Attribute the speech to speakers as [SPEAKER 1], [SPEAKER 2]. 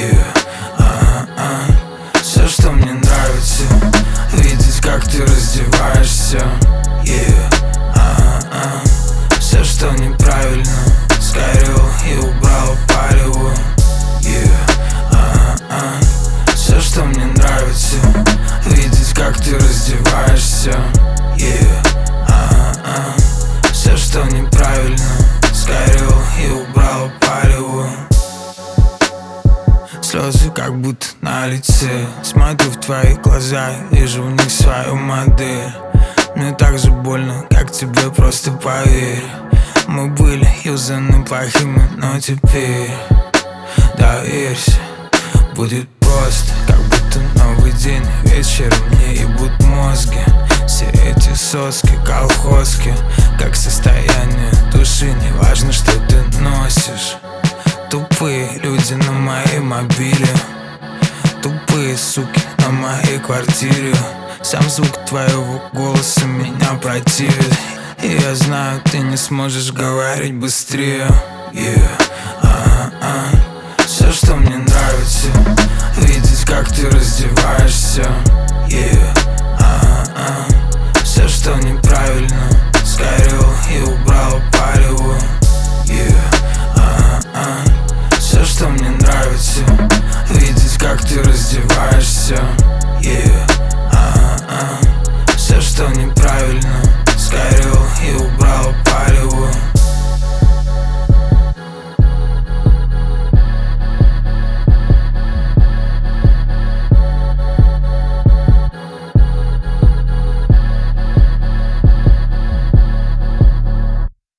[SPEAKER 1] Все, что мне нравится, видеть, как ты раздеваешься. Все, что неправильно, сгорел и убрал палево. Все, что мне нравится, видеть, как ты раздеваешься. Все, что неправильно, сгорел и убрал палево. Слезы как будто на лице. Смотрю в твои глаза, вижу в них свою модель. Мне так же больно, как тебе, просто поверь. Мы были юзаны плохими, но теперь доверься. Будет просто, как будто новый день. Вечером мне ебут мозги. Все эти соски, колхозки, как состояние души. Не важно, что ты носишь. Тупые люди на моей мобиле, тупые суки на моей квартире. Сам звук твоего голоса меня противит. И я знаю, ты не сможешь говорить быстрее. Все, что мне нравится, видеть, как ты раздеваешься. Все, что неправильно, сгорел и убрал